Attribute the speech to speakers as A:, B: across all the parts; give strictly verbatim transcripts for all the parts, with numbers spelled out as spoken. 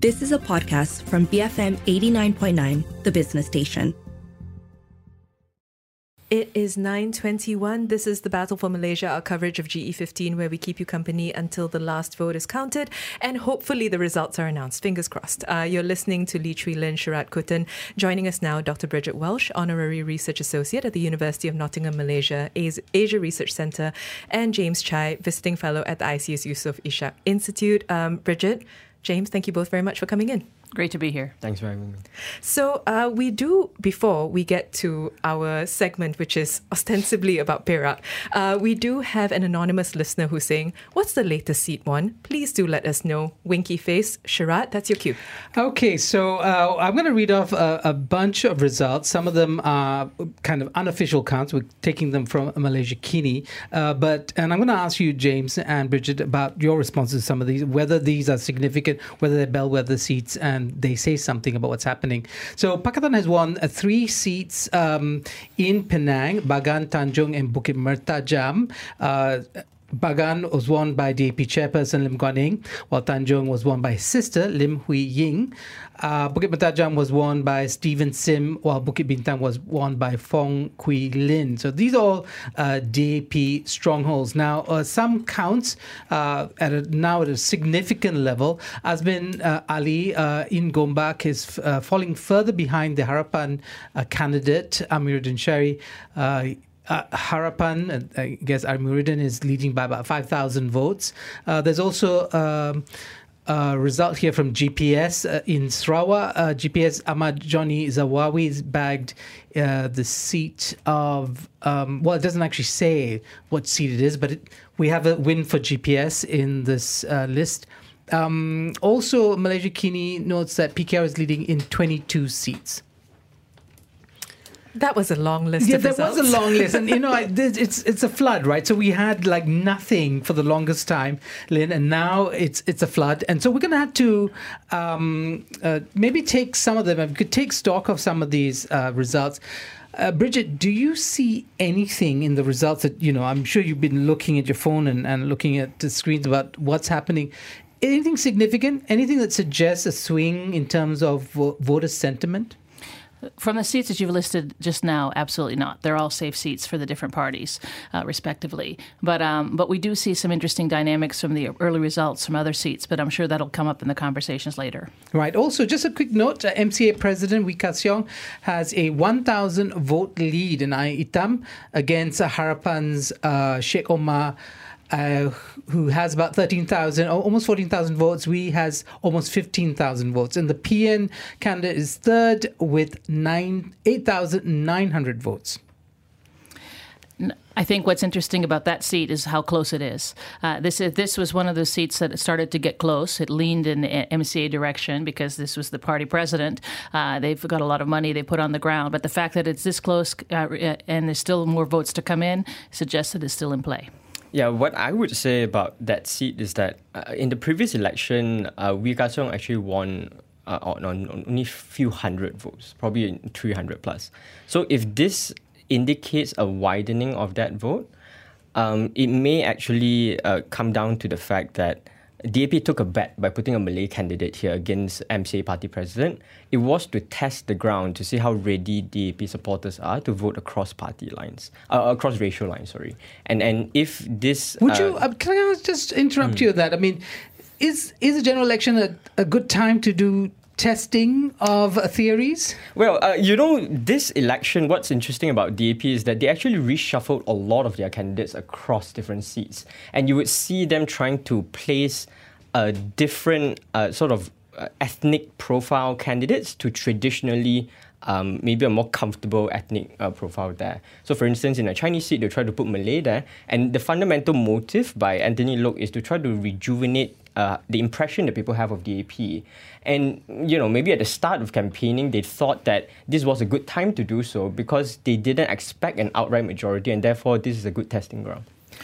A: This is a podcast from B F M eighty-nine point nine, the business station.
B: It is nine twenty-one. This is the Battle for Malaysia, our coverage of G E fifteen, where we keep you company until the last vote is counted and hopefully the results are announced. Fingers crossed. Uh, you're listening to Lee Chui Lin, Sharat Kutan. Joining us now, Doctor Bridget Welsh, Honorary Research Associate at the University of Nottingham, Malaysia, Asia Research Centre, and James Chai, Visiting Fellow at the I C S Yusof Ishak Institute. Um, Bridget, James, thank you both very much for coming in.
C: Great to be here.
D: Thanks for having me.
B: So uh, we do, before we get to our segment, which is ostensibly about Perak, uh, we do have an anonymous listener who's saying, what's the latest seat one? Please do let us know. Winky face. Sharat, that's your cue.
E: Okay, so uh, I'm going to read off a, a bunch of results. Some of them are kind of unofficial counts. We're taking them from Malaysia Kini. Uh, but and I'm going to ask you, James and Bridget, about your responses to some of these, whether these are significant, whether they're bellwether seats, and they say something about what's happening. So Pakatan has won uh, three seats um, in Penang, Bagan, Tanjung and Bukit Mertajam. Uh, Bagan was won by D A P chairperson Lim Guan Eng, while Tanjung was won by his sister Lim Hui Ying. Uh, Bukit Mertajam was won by Stephen Sim, while Bukit Bintang was won by Fong Kui Lin. So these are all uh, D A P strongholds. Now, uh, some counts uh, at a, now at a significant level. Azmin uh, Ali uh, in Gombak is uh, falling further behind the Harapan uh, candidate, Amiruddin Syari. Uh, Uh, Harapan, I guess Amiruddin is leading by about five thousand votes. Uh, there's also um, a result here from G P S uh, in Sarawak. Uh, G P S Ahmad Johnny Zawawi has bagged uh, the seat of, um, well, it doesn't actually say what seat it is, but it, we have a win for G P S in this uh, list. Um, also, Malaysia Kini notes that P K R is leading in twenty-two seats.
B: That was a long list
E: yeah,
B: of
E: there
B: results.
E: was a long list. And, you know, I, it's it's a flood, right? So we had, like, nothing for the longest time, Lynn, and now it's it's a flood. And so we're going to have to um, uh, maybe take some of them. We could take stock of some of these uh, results. Uh, Bridget, do you see anything in the results that, you know, I'm sure you've been looking at your phone and, and looking at the screens about what's happening. Anything significant? Anything that suggests a swing in terms of vo- voter sentiment?
C: From the seats that you've listed just now, absolutely not. They're all safe seats for the different parties, uh, respectively. But um, but we do see some interesting dynamics from the early results from other seats, but I'm sure that'll come up in the conversations later.
E: Right. Also, just a quick note, uh, M C A President Wee Ka Siong has a one thousand vote lead in Air Itam against uh, Harapan's uh, Sheikh Omar, Uh, who has about thirteen thousand, almost fourteen thousand votes. We has almost fifteen thousand votes. And the P N candidate is third with nine eight thousand nine hundred votes.
C: I think what's interesting about that seat is how close it is. Uh, this is, this was one of those seats that started to get close. It leaned in M C A direction because this was the party president. Uh, they've got a lot of money they put on the ground. But the fact that it's this close uh, and there's still more votes to come in suggests that it's still in play.
D: Yeah, what I would say about that seat is that uh, in the previous election, uh, Wee Ka Siong actually won uh, on, on only a few hundred votes, probably three hundred plus. So if this indicates a widening of that vote, um, it may actually uh, come down to the fact that D A P took a bet by putting a Malay candidate here against M C A party president. It was to test the ground to see how ready D A P supporters are to vote across party lines, uh, across racial lines, sorry. And and if this...
E: Would
D: uh,
E: you, uh, can I just interrupt mm. you on that? I mean, is, is a general election a, a good time to do testing of uh, theories?
D: Well, uh, you know, this election, what's interesting about D A P is that they actually reshuffled a lot of their candidates across different seats. And you would see them trying to place a different uh, sort of uh, ethnic profile candidates to traditionally um, maybe a more comfortable ethnic uh, profile there. So, for instance, in a Chinese seat, they try to put Malay there. And the fundamental motive by Anthony Loke is to try to rejuvenate uh, the impression that people have of D A P. And, you know, maybe at the start of campaigning, they thought that this was a good time to do so because they didn't expect an outright majority, and therefore this is a good testing ground.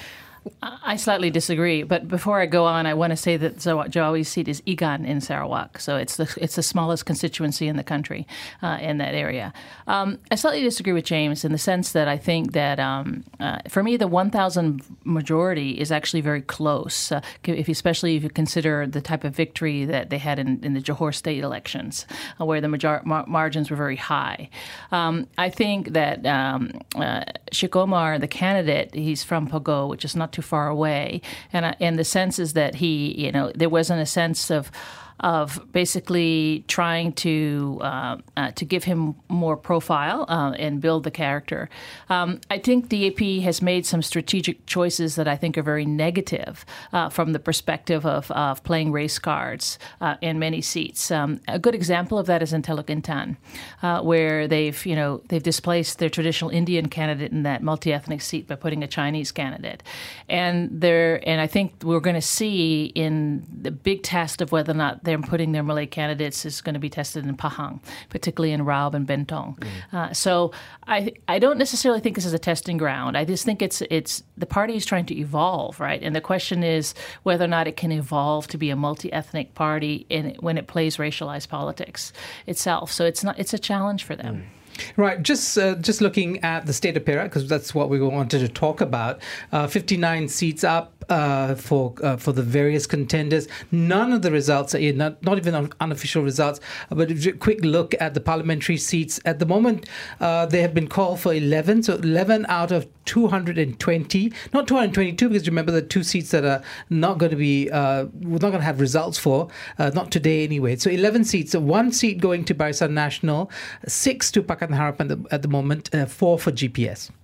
C: I slightly disagree, but before I go on, I want to say that Jawi's seat is Igan in Sarawak, so it's the it's the smallest constituency in the country uh, in that area. Um, I slightly disagree with James in the sense that I think that um, uh, for me the one thousand majority is actually very close, uh, if especially if you consider the type of victory that they had in, in the Johor state elections, uh, where the major- mar- margins were very high. Um, I think that um, uh, Sheikh Omar, the candidate, he's from Pogo, which is not too far away, and uh, and the sense is that he, you know, there wasn't a sense of of basically trying to uh, uh, to give him more profile uh, and build the character. Um, I think D A P has made some strategic choices that I think are very negative uh, from the perspective of, of playing race cards uh, in many seats. Um, a good example of that is in Teluk Intan, uh, where they've you know they've displaced their traditional Indian candidate in that multi-ethnic seat by putting a Chinese candidate, and there and I think we're going to see in the big test of whether or not they're putting their Malay candidates is going to be tested in Pahang, particularly in Raub and Bentong. Mm. Uh, so I I don't necessarily think this is a testing ground. I just think it's it's the party is trying to evolve, right? And the question is whether or not it can evolve to be a multi-ethnic party in, when it plays racialized politics itself. So it's not it's a challenge for them. Mm.
E: Right, just uh, just looking at the state of Perak, because that's what we wanted to talk about. Uh, fifty-nine seats up uh, for uh, for the various contenders. None of the results are in, not, not even unofficial results. But a quick look at the parliamentary seats. At the moment, uh, they have been called for eleven, so eleven out of two hundred twenty. Not two hundred twenty-two, because remember the two seats that are not going to be, uh, we're not going to have results for, uh, not today anyway. So eleven seats, so one seat going to Barisan Nasional, six to Pakatan Harapan at the, at the moment, uh, four for G P S.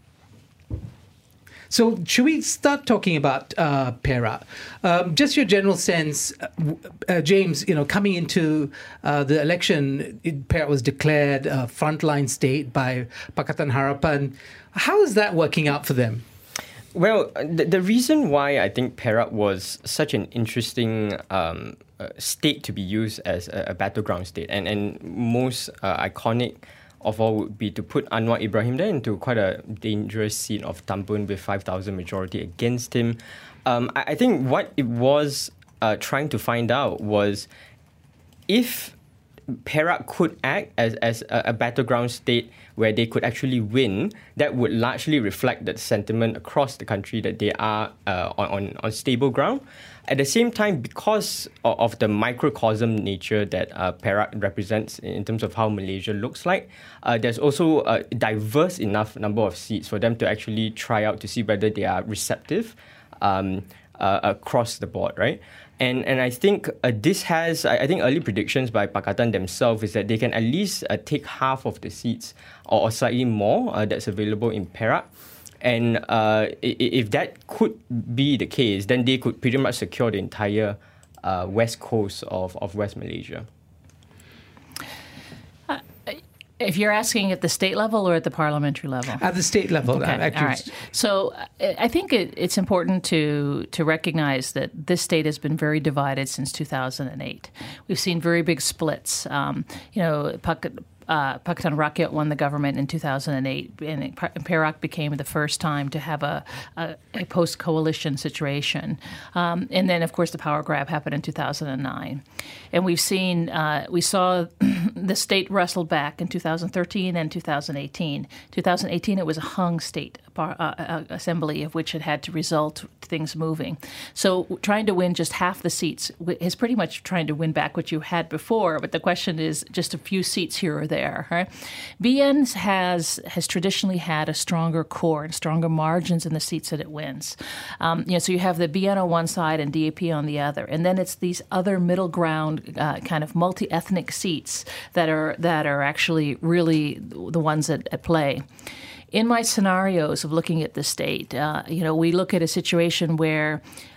E: So should we start talking about uh, Perak? Um, just your general sense, uh, uh, James, you know, coming into uh, the election, it, Perak was declared a frontline state by Pakatan Harapan. How is that working out for them?
D: Well, the, the reason why I think Perak was such an interesting um, uh, state to be used as a, a battleground state, and, and most uh, iconic of all would be to put Anwar Ibrahim there into quite a dangerous seat of Tambun with five thousand majority against him. Um, I, I think what it was uh, trying to find out was if Perak could act as, as a, a battleground state where they could actually win, that would largely reflect that sentiment across the country that they are uh, on, on, on stable ground. At the same time, because of, of the microcosm nature that uh, Perak represents in terms of how Malaysia looks like, uh, there's also a diverse enough number of seats for them to actually try out to see whether they are receptive um, uh, across the board, right? And and I think uh, this has, I, I think early predictions by Pakatan themselves is that they can at least uh, take half of the seats or, or slightly more uh, that's available in Perak. And uh, if that could be the case, then they could pretty much secure the entire uh, west coast of, of West Malaysia.
C: Uh, if you're asking at the state level or at the parliamentary level?
E: At the state level.
C: Okay,
E: actually.
C: all right. So I think it, it's important to to recognize that this state has been very divided since two thousand eight. We've seen very big splits. Um, you know, Pak- Uh, Pakatan Rakyat won the government in two thousand eight, and Perak became the first time to have a, a, a post-coalition situation. Um, and then, of course, the power grab happened in two thousand nine. And we've seen, uh, we saw the state wrestled back in two thousand thirteen and two thousand eighteen. two thousand eighteen, it was a hung state uh, uh, assembly of which it had to result things moving. So trying to win just half the seats is pretty much trying to win back what you had before, but the question is just a few seats here or there. There, right? B N has has traditionally had a stronger core and stronger margins in the seats that it wins. Um, you know, so you have the B N on one side and D A P on the other, and then it's these other middle ground uh, kind of multi-ethnic seats that are that are actually really the ones at, at play. In my scenarios of looking at the state, uh, you know, we look at a situation where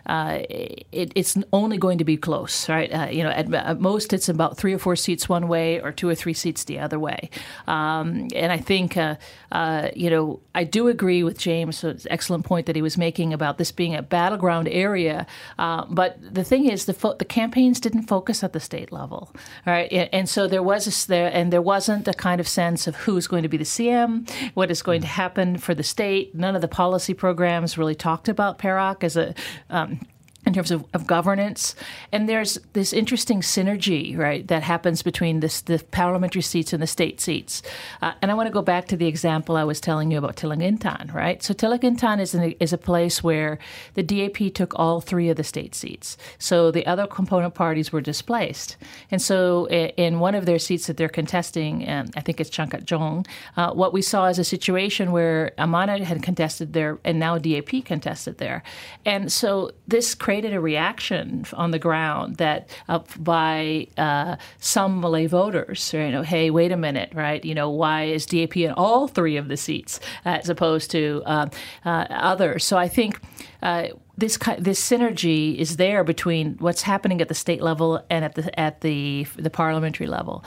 C: uh, it, it's only going to be close, right? Uh, you know, at, at most it's about three or four seats one way or two or three seats the other way. Um, and I think, uh, uh, you know, I do agree with James, so it's an excellent point that he was making about this being a battleground area. Uh, but the thing is, the fo- the campaigns didn't focus at the state level, right? And, and so there was a, there, and there wasn't a kind of sense of who's going to be the C M, what is going to happen for the state. None of the policy programs really talked about P A R A C as a um, in terms of, of governance. And there's this interesting synergy, right, that happens between this, the parliamentary seats and the state seats. Uh, and I want to go back to the example I was telling you about Tillaginthan, right? So Tillaginthan is, an, is a place where the D A P took all three of the state seats. So the other component parties were displaced. And so in one of their seats that they're contesting, um, I think it's Changkat-Jong, uh, what we saw is a situation where Amana had contested there and now D A P contested there. And so this created created a reaction on the ground that uh, by uh, some Malay voters, you know, hey, wait a minute, right? You know, why is D A P in all three of the seats as opposed to uh, uh, others? So I think uh, this this synergy is there between what's happening at the state level and at the at the the parliamentary level.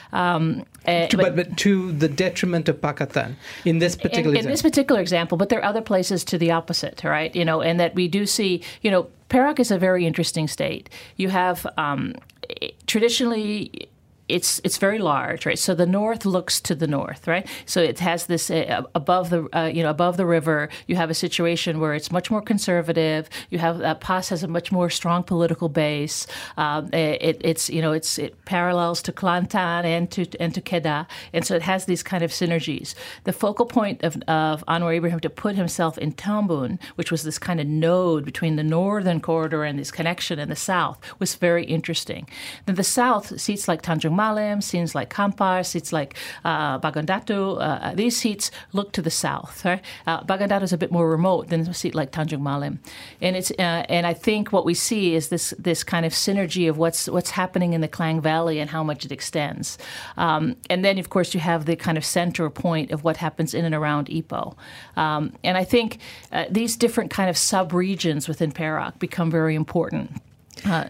C: Um, uh,
E: to, but, but to the detriment of Pakatan in this particular
C: in,
E: example.
C: In this particular example, but there are other places to the opposite, right? You know, and that we do see, you know, P A R A C is a very interesting state. You have um, traditionally. It's it's very large, right? So the north looks to the north, right? So it has this uh, above the uh, you know above the river. You have a situation where it's much more conservative. You have uh, P A S has a much more strong political base. Um, it, it's you know it's it parallels to Kelantan and to and to Kedah, and so it has these kind of synergies. The focal point of of Anwar Ibrahim to put himself in Tambun, which was this kind of node between the northern corridor and this connection in the south, was very interesting. Then the south, seats like Tanjung Malim, seats like Kampar, seats like uh, Bagandatu, uh, these seats look to the south. Right? Uh, Bagandatu is a bit more remote than a seat like Tanjung Malim, and it's uh, and I think what we see is this this kind of synergy of what's what's happening in the Klang Valley and how much it extends. Um, and then of course you have the kind of center point of what happens in and around Ipoh. Um, and I think uh, these different kind of sub-regions within P A R A C become very important. Uh,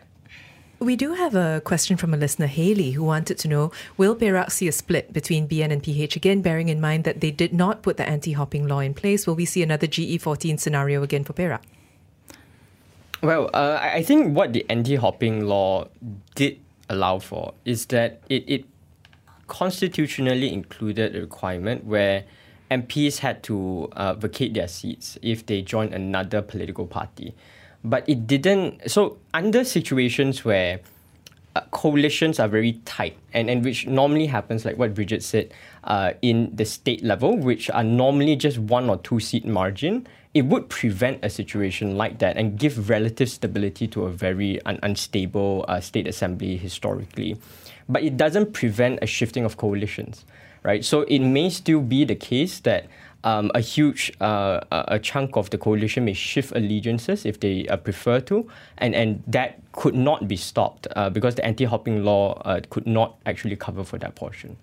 B: We do have a question from a listener, Haley, who wanted to know, will P A R A C see a split between B N and P H again, bearing in mind that they did not put the anti-hopping law in place? Will we see another G E fourteen scenario again for P A R A C?
D: Well, uh, I think what the anti-hopping law did allow for is that it, it constitutionally included a requirement where M Ps had to uh, vacate their seats if they joined another political party. But it didn't. So under situations where uh, coalitions are very tight, and, and which normally happens, like what Bridget said, uh, in the state level, which are normally just one or two seat margin, it would prevent a situation like that and give relative stability to a very un- unstable uh, state assembly historically. But it doesn't prevent a shifting of coalitions, right? So it may still be the case that Um, a huge uh, a chunk of the coalition may shift allegiances if they uh, prefer to, and, and that could not be stopped uh, because the anti-hopping law uh, could not actually cover for that portion.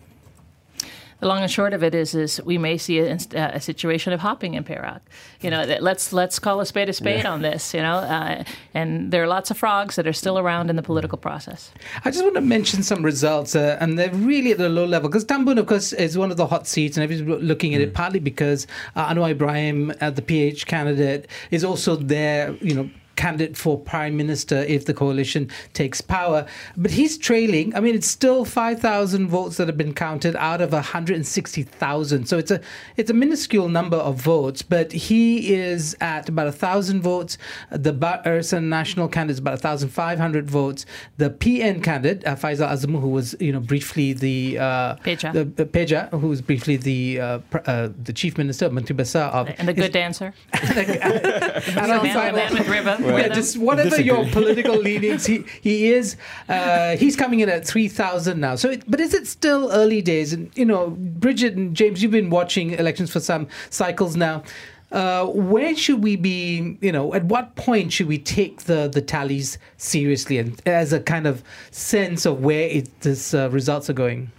C: The long and short of it is, is we may see a, a situation of hopping in P A R A C. You know, that let's let's call a spade a spade yeah. on this. You know, uh, and there are lots of frogs that are still around in the political process.
E: I just want to mention some results, uh, and they're really at a low level because Tambun, of course, is one of the hot seats, and everybody's looking at mm. it partly because uh, Anwar Ibrahim, uh, the P H candidate, is also there. You know, candidate for prime minister if the coalition takes power. But he's trailing. I mean, it's still five thousand votes that have been counted out of one hundred sixty thousand. So it's a it's a minuscule number of votes, but he is at about one thousand votes. The Barisan Nasional candidate is about one thousand five hundred votes. The P N candidate, uh, Faisal Azam, who was, you know, briefly the... Uh,
C: Peja.
E: The, uh, Peja, who was briefly the uh, pr- uh, the chief minister, Menteri Besar of...
C: And the good dancer.
E: and,
C: the man, man with ribbon.
E: Well, yeah, just whatever disagree. Your political leanings, he he is uh, he's coming in at three thousand now. So, it, but is it still early days? And you know, Bridget and James, you've been watching elections for some cycles now. Uh, where should we be? You know, at what point should we take the the tallies seriously and as a kind of sense of where it, this uh, results are going?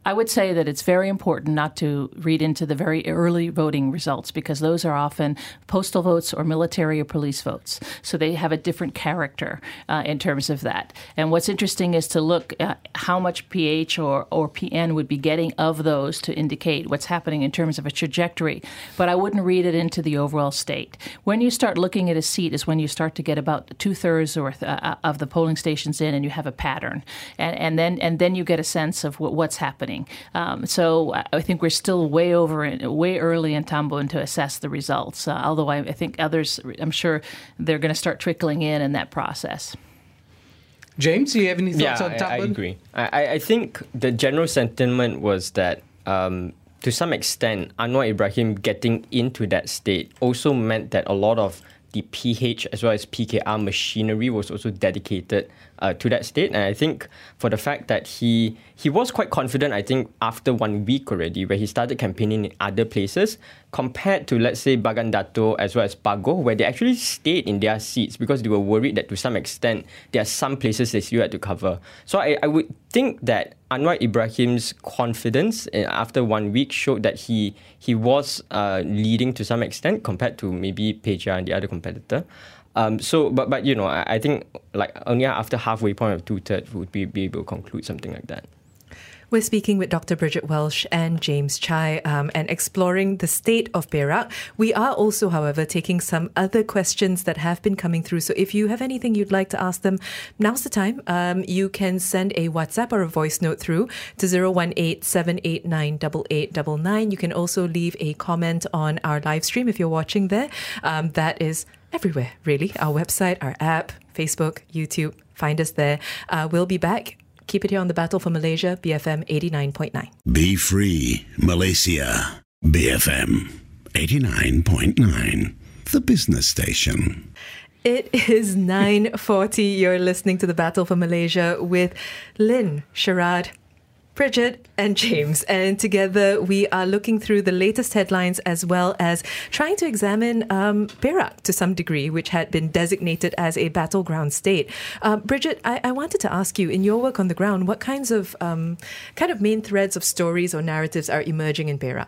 C: I would say that it's very important not to read into the very early voting results because those are often postal votes or military or police votes. So they have a different character uh, in terms of that. And what's interesting is to look at how much P H or, or P N would be getting of those to indicate what's happening in terms of a trajectory. But I wouldn't read it into the overall state. When you start looking at a seat is when you start to get about two-thirds or, uh, of the polling stations in and you have a pattern. And, and, then, and then you get a sense of what, what's happening. Um, so I think we're still way over, way early in Tambon to assess the results. Uh, although I, I think others, I'm sure they're going to start trickling in in that process.
E: James, do you have any thoughts
D: yeah,
E: on Tambon?
D: I, I agree. I, I think the general sentiment was that um, to some extent, Anwar Ibrahim getting into that state also meant that a lot of the P H as well as P K R machinery was also dedicated uh, to that state. And I think for the fact that he he was quite confident, I think, after one week already, where he started campaigning in other places, compared to, let's say, Bagan Dato as well as Pagoh, where they actually stayed in their seats because they were worried that to some extent, there are some places they still had to cover. So I, I would think that Anwar Ibrahim's confidence after one week showed that he he was uh, leading to some extent compared to maybe Peja and the other competitor. Um, so, but but you know, I, I think like only after halfway point of two thirds would we be able to conclude something like that.
B: We're speaking with Doctor Bridget Welsh and James Chai um, and exploring the state of Perak. We are also, however, taking some other questions that have been coming through. So if you have anything you'd like to ask them, now's the time. Um, you can send a WhatsApp or a voice note through to zero one eight, seven eight nine, eight eight nine nine. You can also leave a comment on our live stream if you're watching there. Um, that is everywhere, really. Our website, our app, Facebook, YouTube. Find us there. Uh, we'll be back. Keep it here on The Battle for Malaysia, B F M eighty-nine point nine.
F: Be free, Malaysia. B F M eighty-nine point nine, the business station.
B: It is nine forty. You're listening to The Battle for Malaysia with Lynn, Sharad, Bridget and James, and together we are looking through the latest headlines as well as trying to examine um, Perak to some degree, which had been designated as a battleground state. Uh, Bridget, I-, I wanted to ask you, in your work on the ground, what kinds of um, kind of main threads of stories or narratives are emerging in Perak?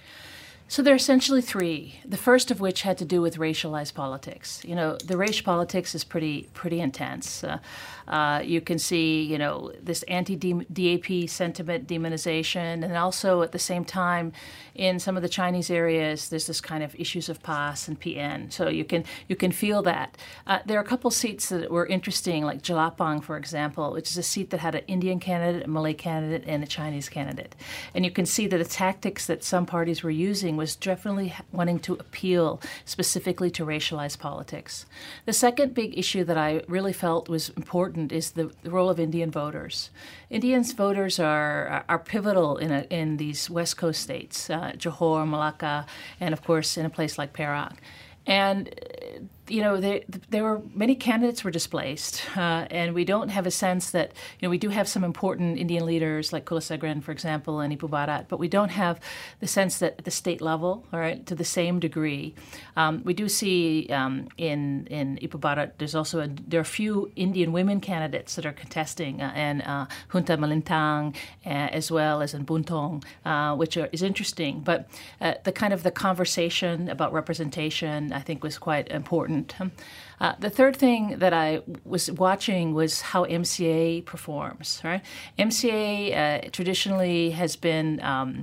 C: So there are essentially three. The first of which had to do with racialized politics. You know, the racial politics is pretty pretty intense. Uh, uh, you can see, you know, this anti-D A P sentiment, demonization, and also at the same time, in some of the Chinese areas, there's this kind of issues of P A S and P N. So you can you can feel that. Uh, there are a couple seats that were interesting, like Jelapang, for example, which is a seat that had an Indian candidate, a Malay candidate, and a Chinese candidate. And you can see that the tactics that some parties were using was definitely wanting to appeal specifically to racialized politics. The second big issue that I really felt was important is the, the role of Indian voters. Indian voters are are pivotal in a, in these West Coast states, uh, Johor, Malacca, and of course in a place like Perak. And you know, there, there were many candidates were displaced, uh, and we don't have a sense that, you know, we do have some important Indian leaders like Kulasegran, for example, and Ibu Barat, but we don't have the sense that at the state level, all right, to the same degree. Um, we do see um, in in Ibu Barat, there's also a, there are a few Indian women candidates that are contesting, uh, and uh, Hunta Malintang, uh, as well as in Buntong, uh, which are, is interesting. But uh, the kind of the conversation about representation, I think, was quite important. Uh, the third thing that I was watching was how M C A performs. Right, M C A uh, traditionally has been um,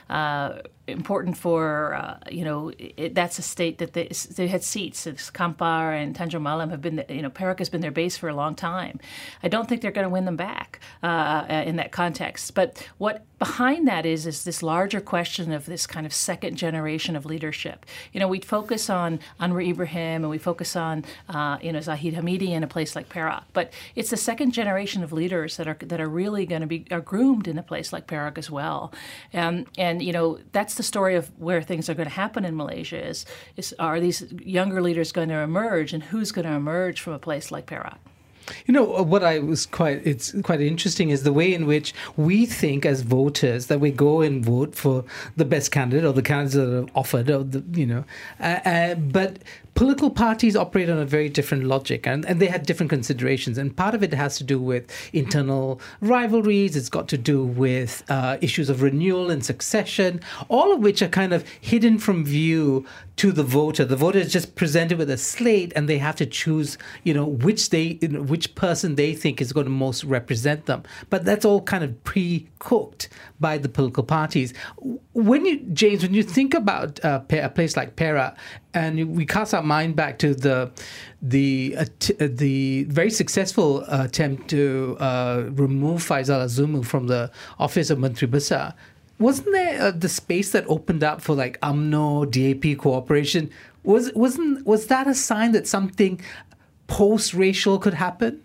C: uh, important for, uh, you know, it, that's a state that they, they had seats. Kampar and Tanjung Malam have been, the, you know, Perak has been their base for a long time. I don't think they're going to win them back uh, in that context. But what behind that is, is this larger question of this kind of second generation of leadership. You know, we focus on Anwar Ibrahim and we focus on, uh, you know, Zahid Hamidi in a place like Perak. But it's the second generation of leaders that are that are really going to be are groomed in a place like Perak as well. Um, and, you know, that's the story of where things are going to happen in Malaysia is, is are these younger leaders going to emerge, and who's going to emerge from a place like Perak?
E: You know, what I was quite, it's quite interesting is the way in which we think as voters that we go and vote for the best candidate or the candidates that are offered, or the, you know, uh, uh, but political parties operate on a very different logic, and, and they had different considerations. And part of it has to do with internal rivalries. It's got to do with uh, issues of renewal and succession, all of which are kind of hidden from view to the voter. The voter is just presented with a slate, and they have to choose, you know, which they, you know, which person they think is going to most represent them. But that's all kind of pre-cooked by the political parties. When you, James, when you think about uh, a place like Perak, and we cast our mind back to the the uh, t- uh, the very successful uh, attempt to uh, remove Faisal Azumu from the office of Menteri Besar, wasn't there uh, the space that opened up for like U M N O, D A P cooperation? Was wasn't was that a sign that something post-racial could happen?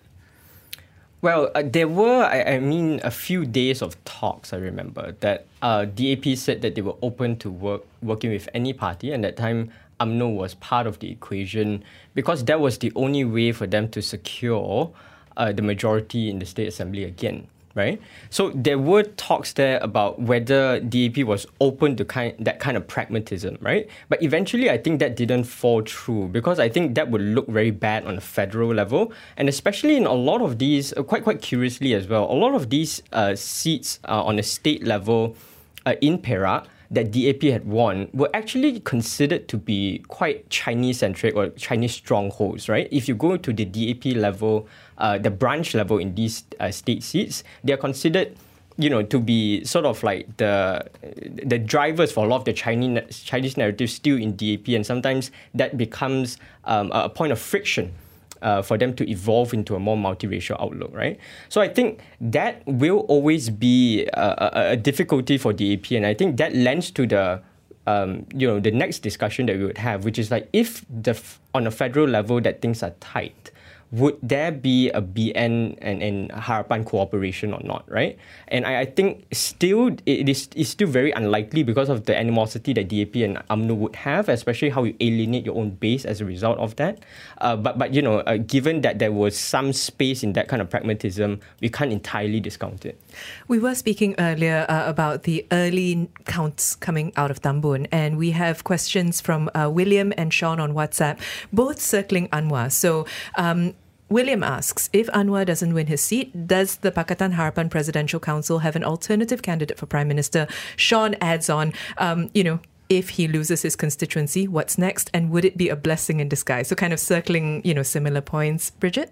D: Well, uh, there were, I, I mean, a few days of talks, I remember, that uh, D A P said that they were open to work working with any party, and at that time, U M N O was part of the equation because that was the only way for them to secure uh, the majority in the State Assembly again, right? So there were talks there about whether D A P was open to kind that kind of pragmatism, right? But eventually, I think that didn't fall through because I think that would look very bad on a federal level, and especially in a lot of these, uh, quite quite curiously as well, a lot of these uh, seats uh, on a state level uh, in Perak that D A P had won were actually considered to be quite Chinese-centric or Chinese strongholds, right? If you go to the D A P level, uh, the branch level in these uh, state seats, they are considered, you know, to be sort of like the the drivers for a lot of the Chinese Chinese narratives still in D A P, and sometimes that becomes um, a point of friction Uh, for them to evolve into a more multiracial outlook, right? So I think that will always be a, a, a difficulty for D A P, and I think that lends to the, um, you know, the next discussion that we would have, which is like if the on a federal level that things are tight, would there be a B N and, and Harapan cooperation or not, right? And I, I think still it is it's still very unlikely because of the animosity that D A P and U M N O would have, especially how you alienate your own base as a result of that. Uh, but, but you know, uh, given that there was some space in that kind of pragmatism, we can't entirely discount it.
B: We were speaking earlier uh, about the early counts coming out of Tambun, and we have questions from uh, William and Sean on WhatsApp, both circling Anwar. So, um, William asks, if Anwar doesn't win his seat, does the Pakatan Harapan Presidential Council have an alternative candidate for Prime Minister? Sean adds on, um, you know, if he loses his constituency, what's next? And would it be a blessing in disguise? So kind of circling, you know, similar points. Bridget?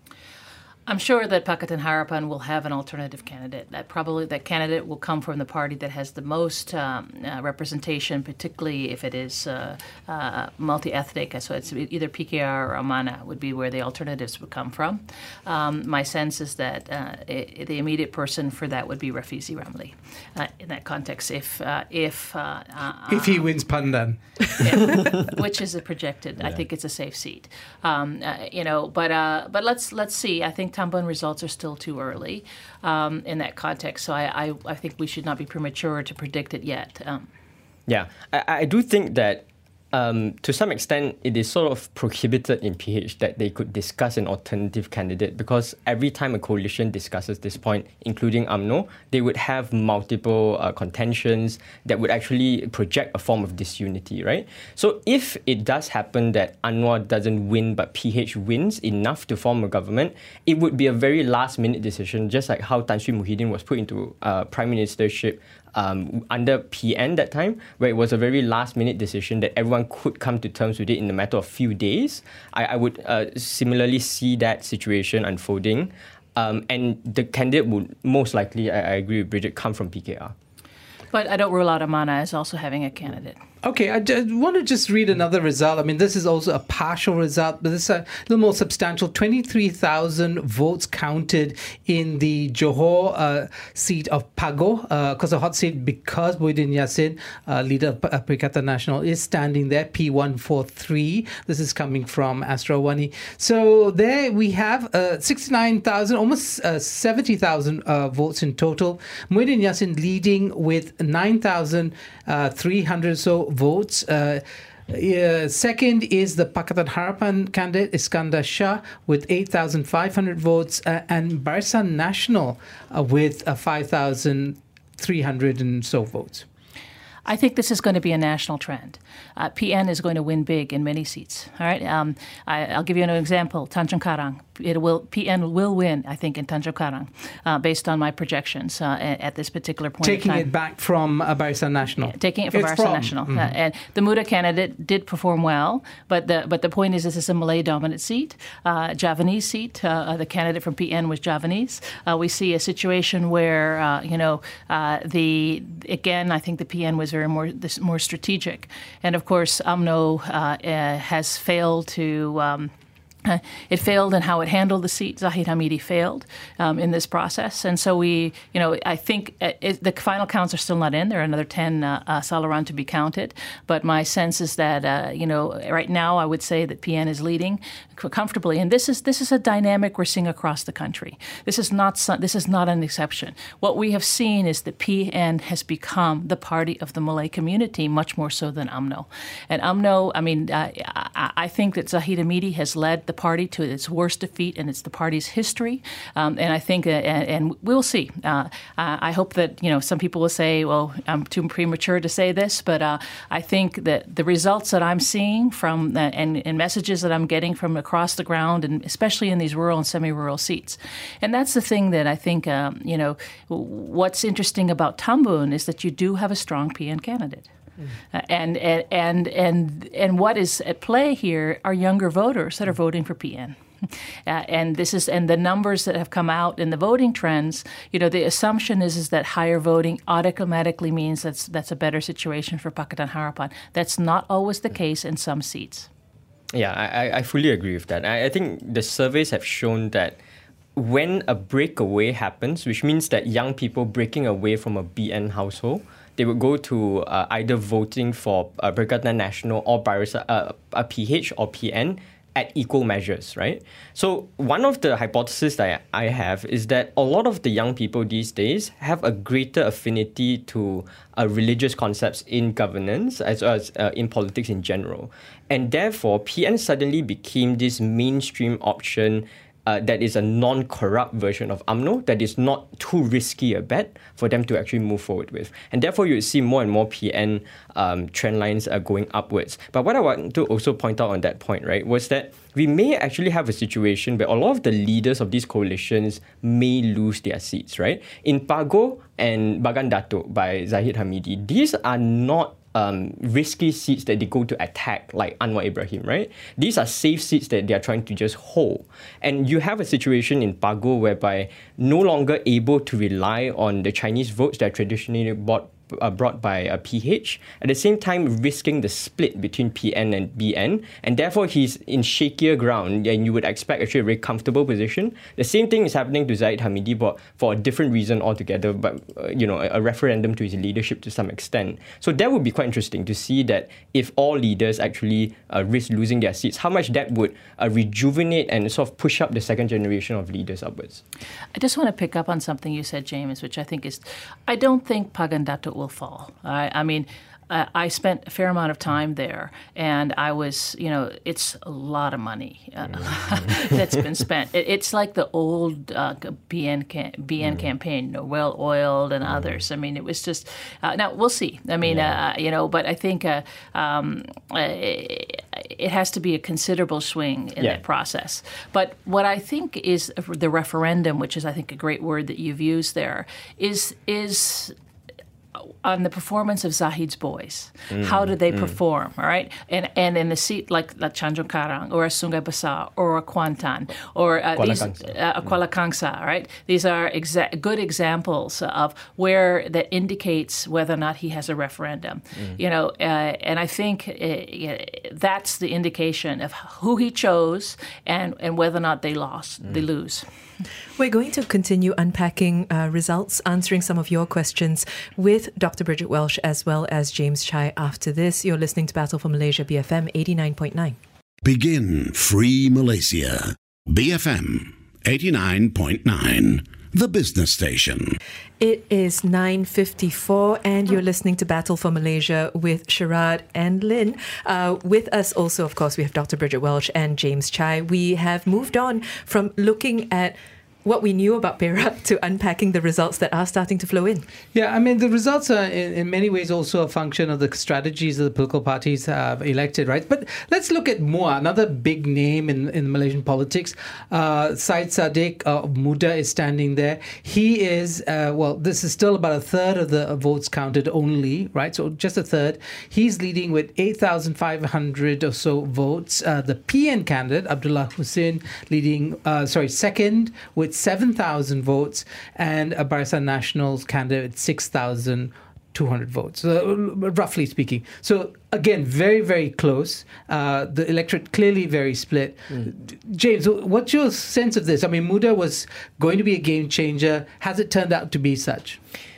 C: I'm sure that Pakatan Harapan will have an alternative candidate. That probably that candidate will come from the party that has the most um, uh, representation, particularly if it is uh, uh, multi-ethnic. So it's either P K R or Amanah would be where the alternatives would come from. Um, my sense is that uh, it, the immediate person for that would be Rafizi Ramli. Uh, in that context, if uh, if uh, uh,
E: if he wins Pandan,
C: yeah, which is a projected, yeah. I think it's a safe seat. Um, uh, you know, but uh, but let's let's see. I think Tambun results are still too early um, in that context, so I, I, I think we should not be premature to predict it yet. Um,
D: yeah, I, I do think that um, to some extent it is sort of prohibited in P H that they could discuss an alternative candidate because every time a coalition discusses this point, including U M N O, they would have multiple uh, contentions that would actually project a form of disunity, right? So if it does happen that Anwar doesn't win but P H wins enough to form a government, it would be a very last-minute decision, just like how Tan Sri Muhyiddin was put into uh, prime ministership Um, under P N that time, where it was a very last-minute decision that everyone could come to terms with it in a matter of few days. I, I would uh, similarly see that situation unfolding, um, and the candidate would most likely, I, I agree with Bridget, come from P K R.
C: But I don't rule out Amanah as also having a candidate.
E: Okay, I, I want to just read another result. I mean, this is also a partial result, but this is a little more substantial. twenty-three thousand votes counted in the Johor uh, seat of Pago, because uh, a hot seat, because Muhyiddin Yassin, uh, leader of Perikatan Nasional, is standing there, P one forty-three. This is coming from Astrawani. So there we have uh, sixty-nine thousand, almost uh, seventy thousand uh, votes in total. Muhyiddin Yassin leading with nine thousand three hundred so votes. Uh, uh, second is the Pakatan Harapan candidate Iskandar Shah with eight thousand five hundred votes, uh, and Barisan Nasional uh, with uh, five thousand three hundred and so votes.
C: I think this is going to be a national trend. Uh, P N is going to win big in many seats. All right, um, I, I'll give you an example. Tanjung Karang, it will P N will win, I think, in Tanjung Karang, uh, based on my projections uh, at, at this particular point.
E: Taking
C: in time.
E: it back from uh, Barisan National.
C: Yeah, taking it from
E: it's
C: Barisan
E: from.
C: National,
E: Mm-hmm.
C: uh, and the Muda candidate did perform well, but the but the point is, this is a Malay dominant seat, uh, Javanese seat. Uh, the candidate from P N was Javanese. Uh, we see a situation where uh, you know uh, the again, I think the P N was very more this, more strategic, and of course, U M N O uh, uh, has failed to. Um, Uh, it failed in how it handled the seat. Zahid Hamidi failed um, in this process. And so we, you know, I think it, the final counts are still not in. There are another ten uh, uh, Salaran to be counted. But my sense is that, uh, you know, right now I would say that P N is leading comfortably. And this is this is a dynamic we're seeing across the country. This is not some, this is not an exception. What we have seen is that P N has become the party of the Malay community, much more so than U M N O. And U M N O, I mean, uh, I, I think that Zahid Hamidi has led the party to its worst defeat in its the party's history, um, and I think, uh, and, and we'll see. Uh, I hope that you know some people will say, "Well, I'm too premature to say this," but uh, I think that the results that I'm seeing from uh, and, and messages that I'm getting from across the ground, and especially in these rural and semi-rural seats, and that's the thing that I think um, you know. What's interesting about Tambun is that you do have a strong P N candidate. Uh, and, and and and and what is at play here are younger voters that are voting for P N. Uh, and this is and the numbers that have come out in the voting trends. You know, the assumption is is that higher voting automatically means that's that's a better situation for Pakatan Harapan. That's not always the case in some seats.
D: Yeah, I, I fully agree with that. I, I think the surveys have shown that when a breakaway happens, which means that young people breaking away from a B N household, they would go to uh, either voting for uh, Perikatan Nasional or Barisan, uh, a P H or P N at equal measures, right? So one of the hypotheses that I have is that a lot of the young people these days have a greater affinity to uh, religious concepts in governance as well as uh, in politics in general. And therefore, P N suddenly became this mainstream option Uh, that is a non-corrupt version of U M N O that is not too risky a bet for them to actually move forward with. And therefore, you see more and more P N um, trend lines are going upwards. But what I want to also point out on that point, right, was that we may actually have a situation where a lot of the leaders of these coalitions may lose their seats, right? In Pago and Bagan Datuk by Zahid Hamidi, these are not Um, risky seats that they go to attack, like Anwar Ibrahim, right? These are safe seats that they are trying to just hold. And you have a situation in Pago whereby no longer able to rely on the Chinese votes that are traditionally bought Uh, brought by a P H, at the same time risking the split between P N and B N, and therefore he's in shakier ground, and you would expect actually a very comfortable position. The same thing is happening to Zahid Hamidi, but for a different reason altogether, but uh, you know, a, a referendum to his leadership to some extent. So that would be quite interesting to see that if all leaders actually uh, risk losing their seats, how much that would uh, rejuvenate and sort of push up the second generation of leaders upwards.
C: I just want to pick up on something you said, James, which I think is, I don't think Pagan Datuk will fall. I, I mean, uh, I spent a fair amount of time there, and I was, you know, it's a lot of money uh, that's been spent. It, it's like the old uh, B N cam- B N mm. campaign, you know, Well Oiled and mm. others. I mean, it was just, uh, now we'll see. I mean, yeah. uh, you know, but I think uh, um, uh, it, it has to be a considerable swing in yeah. that process. But what I think is the referendum, which is, I think, a great word that you've used there, is is on the performance of Zahid's boys. Mm, How did they mm. perform, all right? And and in a seat like La Tanjung Karang or a Sungai Besar or a Kuantan or uh,
D: Kuala
C: these,
D: Kangsar.
C: Uh, a Kuala Kangsar, all right? These are exa- good examples of where that indicates whether or not he has a referendum. Mm. You know, uh, and I think uh, that's the indication of who he chose and, and whether or not they lost, mm. they lose.
B: We're going to continue unpacking uh, results, answering some of your questions with Doctor Bridget Welsh as well as James Chai after this. You're listening to Battle for Malaysia, B F M eighty-nine point nine.
F: Begin Free Malaysia. B F M eighty-nine point nine. The business station.
B: It is nine fifty-four and you're listening to Battle for Malaysia with Sharad and Lynn. Uh, with us also, of course, we have Doctor Bridget Welsh and James Chai. We have moved on from looking at what we knew about Perak to unpacking the results that are starting to flow in.
E: Yeah, I mean, the results are in, in many ways also a function of the strategies that the political parties have elected, right? But let's look at Muar, another big name in, in Malaysian politics. Uh, Syed Saddiq uh, Muda is standing there. He is, uh, well, this is still about a third of the votes counted only, right? So just a third. He's leading with eight thousand five hundred or so votes. Uh, the P N candidate, Abdullah Hussein, leading, uh, sorry, second with seven thousand votes, and a Barisan Nasional's candidate six thousand two hundred votes, uh, roughly speaking. So again, very, very close. Uh, the electorate clearly very split. Mm. James, what's your sense of this? I mean, Muda was going to be a game changer. Has it turned out to be such?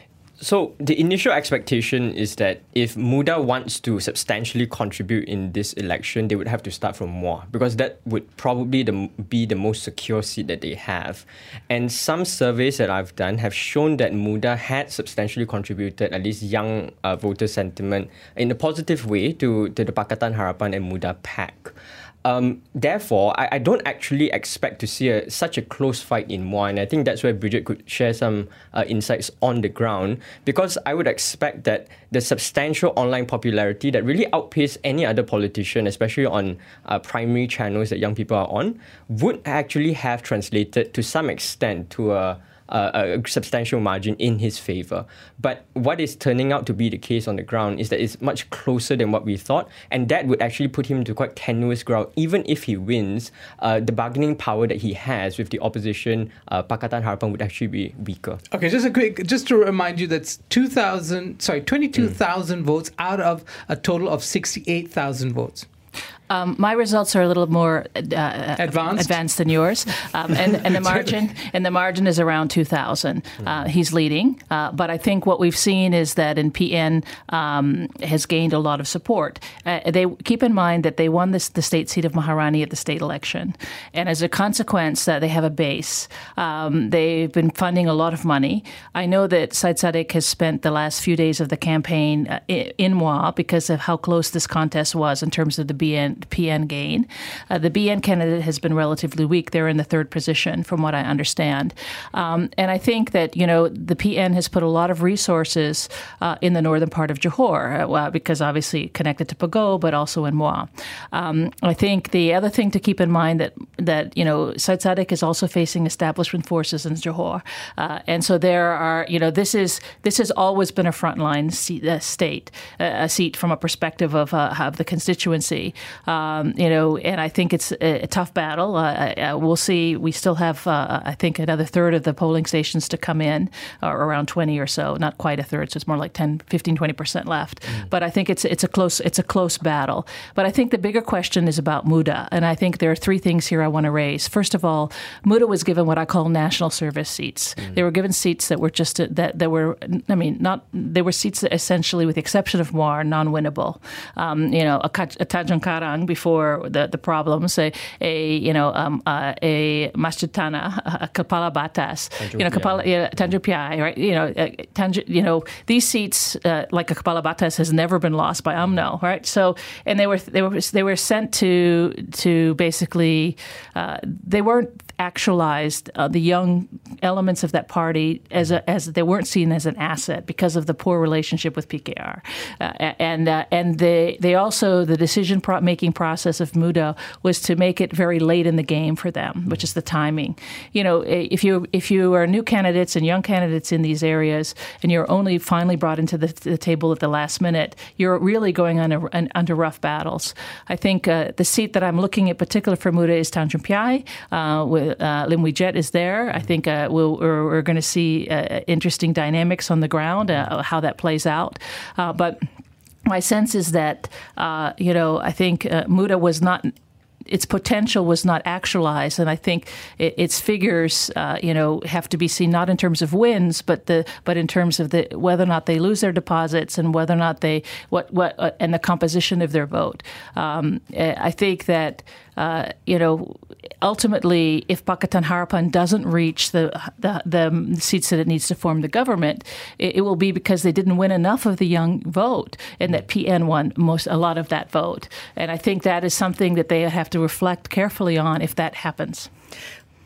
D: So the initial expectation is that if Muda wants to substantially contribute in this election, they would have to start from Muar, because that would probably the, be the most secure seat that they have. And some surveys that I've done have shown that Muda had substantially contributed, at least young uh, voter sentiment, in a positive way to, to the Pakatan Harapan and Muda pack. Um, therefore, I, I don't actually expect to see a, such a close fight in Muar, and I think that's where Bridget could share some uh, insights on the ground, because I would expect that the substantial online popularity that really outpaced any other politician, especially on uh, primary channels that young people are on, would actually have translated to some extent to a Uh, a substantial margin in his favor. But what is turning out to be the case on the ground is that it's much closer than what we thought, and that would actually put him into quite tenuous ground. Even if he wins, uh, the bargaining power that he has with the opposition, uh, Pakatan Harapan, would actually be weaker.
E: Okay, just a quick, just to remind you, that's two thousand, sorry, twenty-two thousand mm. votes out of a total of sixty-eight thousand votes.
C: Um, my results are a little more uh,
E: advanced
C: advanced than yours, um, and, and the margin and the margin is around two thousand. Uh, he's leading, uh, but I think what we've seen is that in P N um, has gained a lot of support. Uh, they keep in mind that they won this, the state seat of Maharani at the state election, and as a consequence, uh, they have a base. Um, they've been funding a lot of money. I know that Syed Saddiq has spent the last few days of the campaign uh, in Muar because of how close this contest was in terms of the B N. P N gain. Uh, the B N candidate has been relatively weak. They're in the third position, from what I understand. Um, and I think that, you know, the P N has put a lot of resources uh, in the northern part of Johor, uh, well, because obviously connected to Pagoh, but also in Muar. Um, I think the other thing to keep in mind that, that you know, Syed Saddiq is also facing establishment forces in Johor. Uh, and so there are, you know, this is this has always been a frontline seat, uh, state, uh, a seat from a perspective of, uh, of the constituency. Um, you know, and I think it's a, a tough battle. Uh, uh, we'll see. We still have, uh, I think, another third of the polling stations to come in, or around twenty or so. Not quite a third, so it's more like ten, fifteen, twenty percent left. Mm. But I think it's it's a close it's a close battle. But I think the bigger question is about Muda, and I think there are three things here I want to raise. First of all, Muda was given what I call national service seats. Mm. They were given seats that were just a, that that were, I mean, not they were seats that essentially, with the exception of Muar, non-winnable. Um, you know, a, a Tanjung Karang before the, the problems, a, a you know um, uh, a Masjid Tanah, a Kepala Batas, Tanjung you know Kepala yeah, Tanjung Piai, right? You know, uh, Tanjung, you know these seats uh, like a Kepala Batas has never been lost by U M N O, right? So and they were they were they were sent to to basically uh, they weren't actualized. Uh, the young elements of that party as a, as they weren't seen as an asset because of the poor relationship with P K R, uh, and uh, and they they also the decision pro- making process of Muda was to make it very late in the game for them, which is the timing. You know, if you if you are new candidates and young candidates in these areas, and you're only finally brought into the, the table at the last minute, you're really going under under rough battles. I think uh, the seat that I'm looking at, particular for Muda, is Tanjung Piai. Uh, with uh, Lim Wee Jet is there. I think uh, we'll, we're, we're going to see uh, interesting dynamics on the ground, uh, how that plays out. Uh, but my sense is that, uh, you know, I think uh, Muda was not, its potential was not actualized, and I think it, its figures, uh, you know, have to be seen not in terms of wins, but the but in terms of the whether or not they lose their deposits and whether or not they what what uh, and the composition of their vote. Um, I think that. Uh, you know, ultimately, if Pakatan Harapan doesn't reach the, the the seats that it needs to form the government, it, it will be because they didn't win enough of the young vote, and that P N won most a lot of that vote. And I think that is something that they have to reflect carefully on if that happens.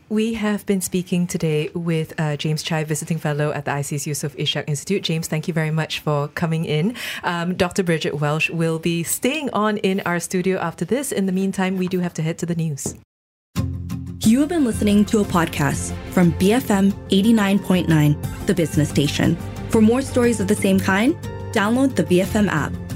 B: We have been speaking today with uh, James Chai, Visiting Fellow at the I C S Yusof Ishak Institute. James, thank you very much for coming in. Um, Doctor Bridget Welsh will be staying on in our studio after this. In the meantime, we do have to head to the news.
A: You have been listening to a podcast from B F M eighty-nine point nine, the business station. For more stories of the same kind, download the B F M app.